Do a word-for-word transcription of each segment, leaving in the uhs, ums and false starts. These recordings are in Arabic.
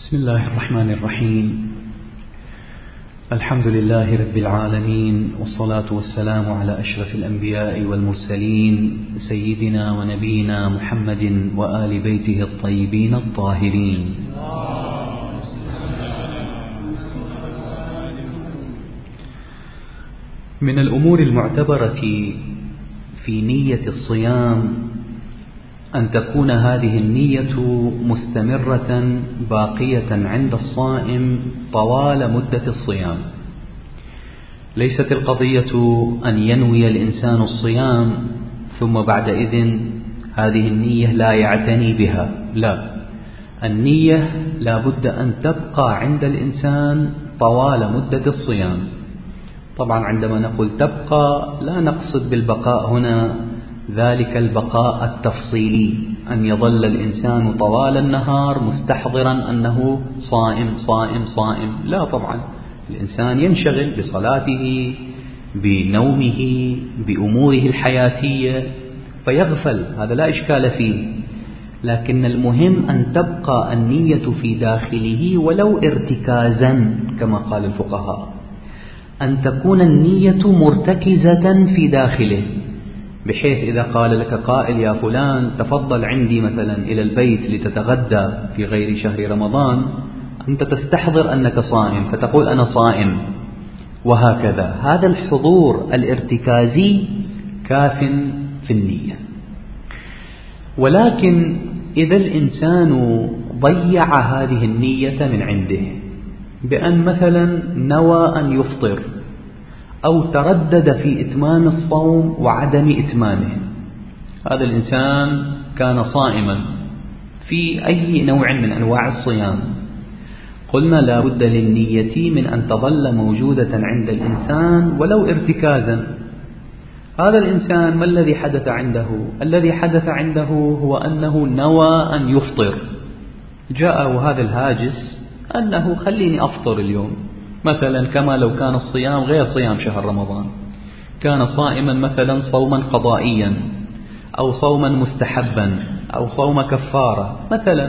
بسم الله الرحمن الرحيم. الحمد لله رب العالمين، والصلاة والسلام على أشرف الأنبياء والمرسلين سيدنا ونبينا محمد وآل بيته الطيبين الطاهرين. من الأمور المعتبرة في نية الصيام أن تكون هذه النية مستمرة باقية عند الصائم طوال مدة الصيام. ليست القضية أن ينوي الإنسان الصيام ثم بعد إذن هذه النية لا يعتني بها، لا، النية لا بد أن تبقى عند الإنسان طوال مدة الصيام. طبعا عندما نقول تبقى لا نقصد بالبقاء هنا ذلك البقاء التفصيلي، أن يظل الإنسان طوال النهار مستحضرا أنه صائم صائم صائم، لا، طبعا الإنسان ينشغل بصلاته بنومه بأموره الحياتية فيغفل، هذا لا إشكال فيه، لكن المهم أن تبقى النية في داخله ولو ارتكازا كما قال الفقهاء، أن تكون النية مرتكزة في داخله، بحيث إذا قال لك قائل يا فلان تفضل عندي مثلا إلى البيت لتتغدى في غير شهر رمضان، أنت تستحضر أنك صائم فتقول أنا صائم، وهكذا. هذا الحضور الارتكازي كاف في النية. ولكن إذا الإنسان ضيع هذه النية من عنده بأن مثلا نوى أن يفطر أو تردد في إتمام الصوم وعدم إتمامه، هذا الإنسان كان صائما في أي نوع من أنواع الصيام، قلنا لا بد للنية من أن تظل موجودة عند الإنسان ولو ارتكازا. هذا الإنسان ما الذي حدث عنده؟ الذي حدث عنده هو أنه نوى أن يفطر، جاءه هذا الهاجس أنه خليني أفطر اليوم، مثلا كما لو كان الصيام غير صيام شهر رمضان، كان صائما مثلا صوما قضائيا أو صوما مستحبا أو صوم كفارة مثلا،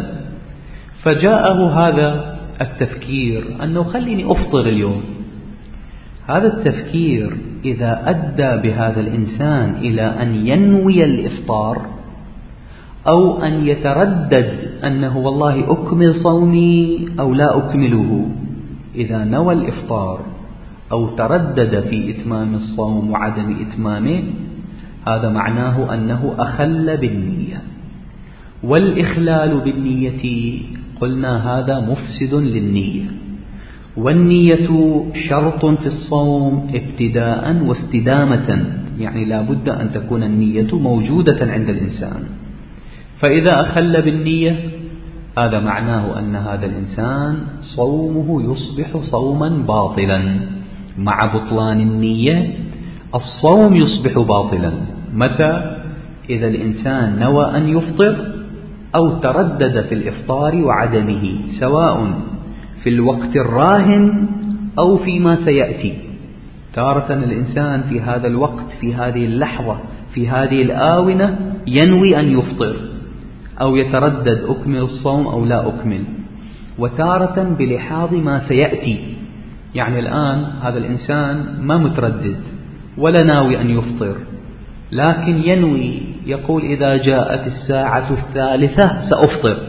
فجاءه هذا التفكير أنه خليني أفطر اليوم. هذا التفكير إذا أدى بهذا الإنسان إلى أن ينوي الإفطار أو أن يتردد أنه والله أكمل صومي أو لا أكمله، إذا نوى الإفطار أو تردد في إتمام الصوم وعدم إتمامه، هذا معناه أنه أخل بالنية، والإخلال بالنية قلنا هذا مفسد للنية، والنية شرط في الصوم ابتداء واستدامة، يعني لا بد أن تكون النية موجودة عند الإنسان. فإذا أخل بالنية هذا معناه أن هذا الإنسان صومه يصبح صوما باطلا، مع بطلان النية الصوم يصبح باطلا. متى؟ إذا الإنسان نوى أن يفطر أو تردد في الإفطار وعدمه، سواء في الوقت الراهن أو فيما سيأتي. تارة الإنسان في هذا الوقت في هذه اللحظة في هذه الآونة ينوي أن يفطر أو يتردد أكمل الصوم أو لا أكمل، وتارة بلحاظ ما سيأتي، يعني الآن هذا الإنسان ما متردد ولا ناوي أن يفطر، لكن ينوي يقول إذا جاءت الساعة الثالثة سأفطر،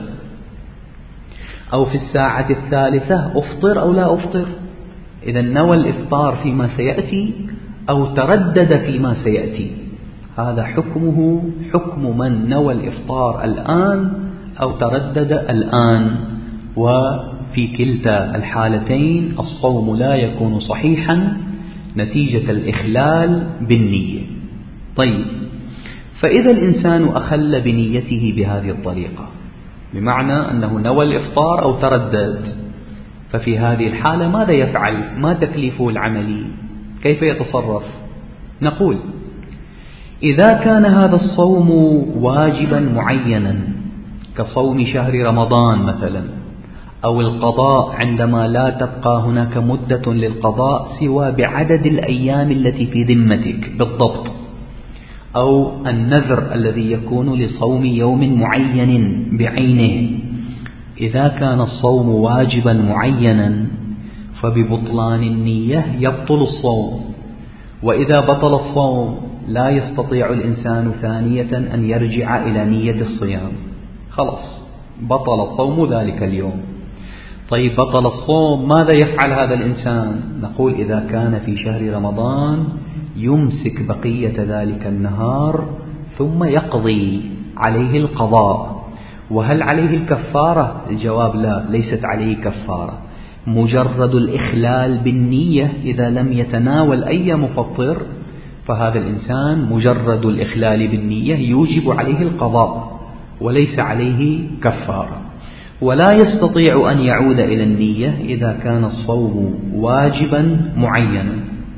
أو في الساعة الثالثة أفطر أو لا أفطر. إذا نوى الإفطار فيما سيأتي أو تردد فيما سيأتي، هذا حكمه حكم من نوى الإفطار الآن أو تردد الآن، وفي كلتا الحالتين الصوم لا يكون صحيحا نتيجة الإخلال بالنية. طيب، فإذا الإنسان أخل بنيته بهذه الطريقة، بمعنى أنه نوى الإفطار أو تردد، ففي هذه الحالة ماذا يفعل؟ ما تكليفه العملي؟ كيف يتصرف؟ نقول إذا كان هذا الصوم واجبا معينا كصوم شهر رمضان مثلا، أو القضاء عندما لا تبقى هناك مدة للقضاء سوى بعدد الأيام التي في ذمتك بالضبط، أو النذر الذي يكون لصوم يوم معين بعينه، إذا كان الصوم واجبا معينا فببطلان النية يبطل الصوم، وإذا بطل الصوم لا يستطيع الإنسان ثانية أن يرجع إلى نية الصيام، خلاص بطل الصوم ذلك اليوم. طيب بطل الصوم، ماذا يفعل هذا الإنسان؟ نقول إذا كان في شهر رمضان يمسك بقية ذلك النهار ثم يقضي، عليه القضاء. وهل عليه الكفارة؟ الجواب لا، ليست عليه كفارة، مجرد الإخلال بالنية إذا لم يتناول أي مفطر، فهذا الإنسان مجرد الإخلال بالنية يوجب عليه القضاء وليس عليه كفارة. ولا يستطيع أن يعود إلى النية إذا كان الصوم واجبا معينا.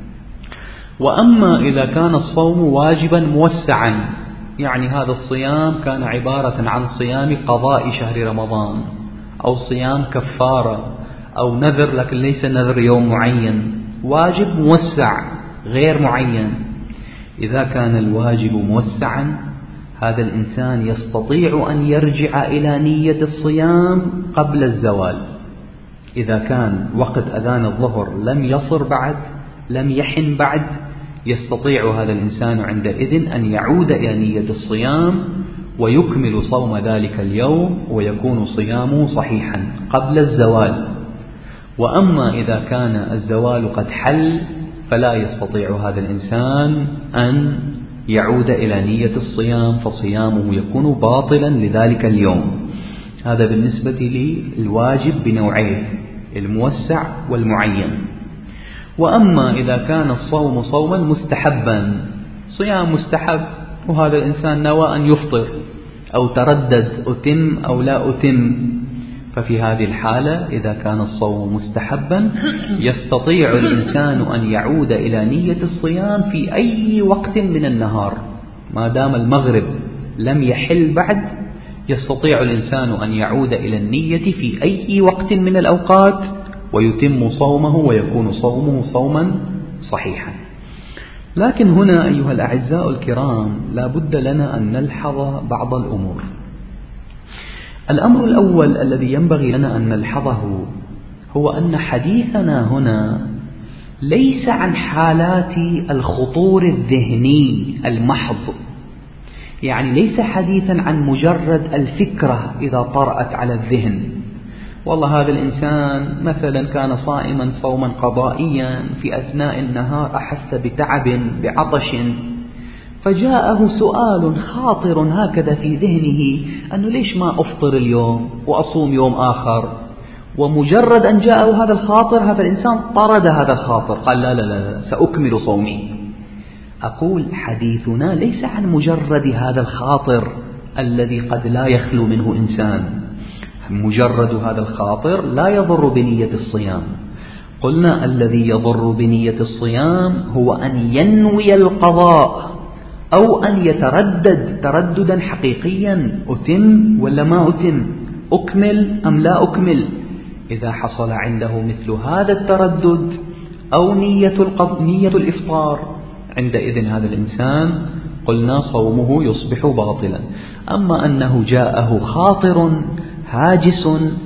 وأما إذا كان الصوم واجبا موسعا، يعني هذا الصيام كان عبارة عن صيام قضاء شهر رمضان أو صيام كفارة أو نذر، لكن ليس نذر يوم معين، واجب موسع غير معين. إذا كان الواجب موسعا هذا الإنسان يستطيع أن يرجع إلى نية الصيام قبل الزوال. إذا كان وقت أذان الظهر لم يصر بعد، لم يحن بعد، يستطيع هذا الإنسان عندئذ أن يعود إلى نية الصيام ويكمل صوم ذلك اليوم ويكون صيامه صحيحا قبل الزوال. وأما إذا كان الزوال قد حل فلا يستطيع هذا الإنسان أن يعود إلى نية الصيام، فصيامه يكون باطلا لذلك اليوم. هذا بالنسبة للواجب بنوعيه، الموسع والمعين. وأما إذا كان الصوم صوما مستحبا، صيام مستحب وهذا الإنسان نوى أن يفطر أو تردد أتم أو لا أتم، ففي هذه الحالة إذا كان الصوم مستحبا يستطيع الإنسان أن يعود إلى نية الصيام في أي وقت من النهار، ما دام المغرب لم يحل بعد يستطيع الإنسان أن يعود إلى النية في أي وقت من الأوقات ويتم صومه ويكون صومه صوما صحيحا. لكن هنا أيها الأعزاء الكرام لا بد لنا أن نلحظ بعض الأمور. الأمر الأول الذي ينبغي لنا أن نلحظه هو أن حديثنا هنا ليس عن حالات الخطور الذهني المحض، يعني ليس حديثا عن مجرد الفكرة إذا طرأت على الذهن، والله هذا الإنسان مثلا كان صائما صوما قضائيا، في أثناء النهار أحس بتعب بعطش فجاءه سؤال خاطر هكذا في ذهنه أنه ليش ما أفطر اليوم وأصوم يوم آخر، ومجرد أن جاءه هذا الخاطر هذا الإنسان طرد هذا الخاطر، قال لا لا لا سأكمل صومي. أقول حديثنا ليس عن مجرد هذا الخاطر الذي قد لا يخلو منه إنسان، مجرد هذا الخاطر لا يضر بنية الصيام. قلنا الذي يضر بنية الصيام هو أن ينوي القضاء أو أن يتردد ترددا حقيقيا، أتم ولا ما أتم، أكمل أم لا أكمل. إذا حصل عنده مثل هذا التردد أو نية, نية الإفطار عندئذ هذا الإنسان قلنا صومه يصبح باطلا. أما أنه جاءه خاطر هاجس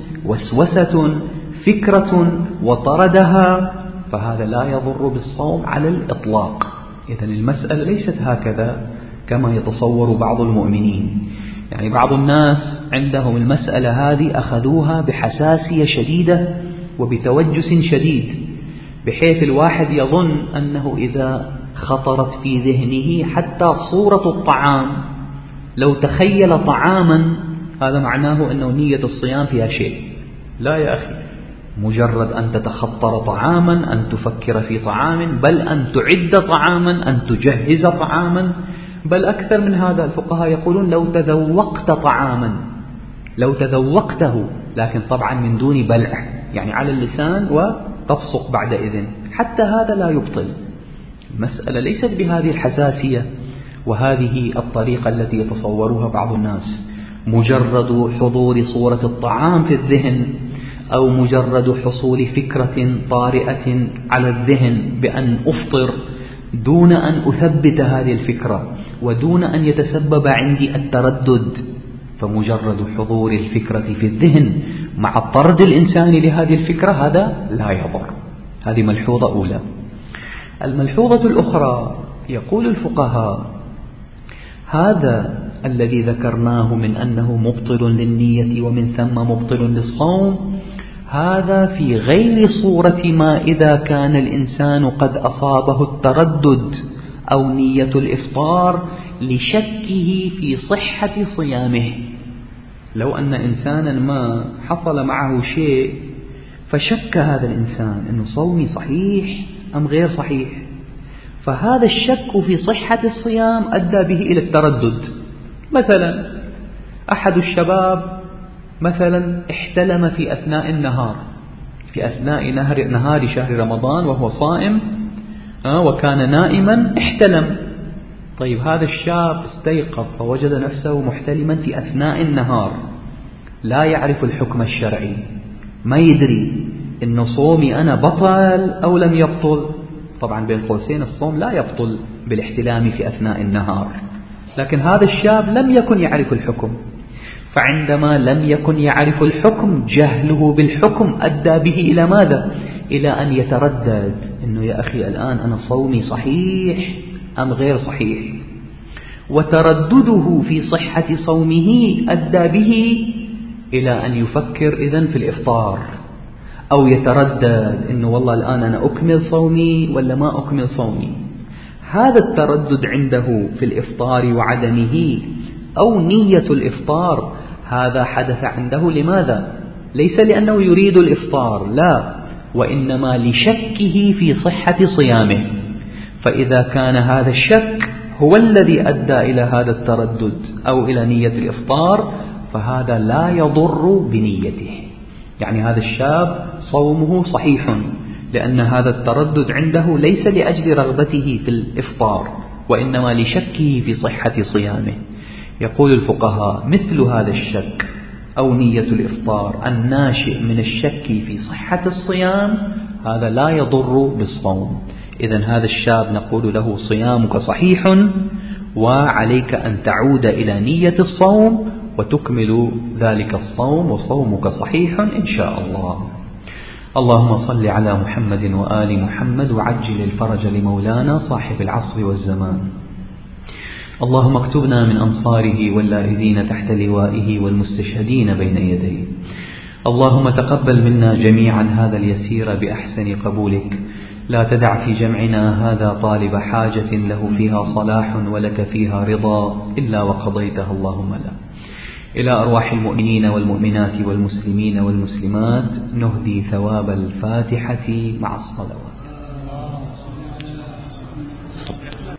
وسوسة فكرة وطردها فهذا لا يضر بالصوم على الإطلاق. إذن المسألة ليست هكذا كما يتصور بعض المؤمنين، يعني بعض الناس عندهم المسألة هذه أخذوها بحساسية شديدة وبتوجس شديد، بحيث الواحد يظن أنه إذا خطرت في ذهنه حتى صورة الطعام، لو تخيل طعاما هذا معناه أنه نية الصيام فيها شيء. لا يا أخي، مجرد أن تتخطر طعاما، أن تفكر في طعام، بل أن تعد طعاما، أن تجهز طعاما، بل أكثر من هذا الفقهاء يقولون لو تذوقت طعاما، لو تذوقته لكن طبعا من دون بلع، يعني على اللسان وتبصق بعد إذن، حتى هذا لا يبطل. المسألة ليست بهذه الحساسية وهذه الطريقة التي يتصورها بعض الناس. مجرد حضور صورة الطعام في الذهن أو مجرد حصول فكرة طارئة على الذهن بأن أفطر دون أن أثبت هذه الفكرة ودون أن يتسبب عندي التردد، فمجرد حضور الفكرة في الذهن مع الطرد الإنساني لهذه الفكرة هذا لا يضر. هذه ملحوظة أولى. الملحوظة الأخرى يقول الفقهاء هذا الذي ذكرناه من أنه مبطل للنية ومن ثم مبطل للصوم هذا في غير صورة ما إذا كان الإنسان قد أصابه التردد أو نية الإفطار لشكه في صحة صيامه. لو أن إنسانا ما حصل معه شيء فشك هذا الإنسان أنه صومي صحيح أم غير صحيح، فهذا الشك في صحة الصيام أدى به إلى التردد. مثلا أحد الشباب مثلا احتلم في أثناء النهار، في أثناء نهر, نهار شهر رمضان وهو صائم وكان نائما احتلم. طيب هذا الشاب استيقظ فوجد نفسه محتلما في أثناء النهار، لا يعرف الحكم الشرعي، ما يدري إن صومي أنا بطل أو لم يبطل. طبعا بين قوسين الصوم لا يبطل بالاحتلام في أثناء النهار، لكن هذا الشاب لم يكن يعرف الحكم، فعندما لم يكن يعرف الحكم جهله بالحكم أدى به إلى ماذا؟ إلى أن يتردد إنه يا أخي الآن أنا صومي صحيح أم غير صحيح، وتردده في صحة صومه أدى به إلى أن يفكر إذن في الإفطار، أو يتردد إنه والله الآن أنا أكمل صومي ولا ما أكمل صومي. هذا التردد عنده في الإفطار وعدمه أو نية الإفطار هذا حدث عنده لماذا؟ ليس لأنه يريد الإفطار، لا، وإنما لشكه في صحة صيامه. فإذا كان هذا الشك هو الذي أدى إلى هذا التردد أو إلى نية الإفطار فهذا لا يضر بنيته. يعني هذا الشاب صومه صحيح لأن هذا التردد عنده ليس لأجل رغبته في الإفطار وإنما لشكه في صحة صيامه. يقول الفقهاء مثل هذا الشك أو نية الإفطار الناشئ من الشك في صحة الصيام هذا لا يضر بالصوم. إذن هذا الشاب نقول له صيامك صحيح وعليك أن تعود إلى نية الصوم وتكمل ذلك الصوم وصومك صحيح إن شاء الله. اللهم صل على محمد وآل محمد وعجل الفرج لمولانا صاحب العصر والزمان. اللهم اكتبنا من أنصاره واللائذين تحت لوائه والمستشهدين بين يديه. اللهم تقبل منا جميعا هذا اليسير بأحسن قبولك، لا تدع في جمعنا هذا طالب حاجة له فيها صلاح ولك فيها رضا إلا وقضيتها اللهم لا. إلى أرواح المؤمنين والمؤمنات والمسلمين والمسلمات نهدي ثواب الفاتحة مع الصلوات.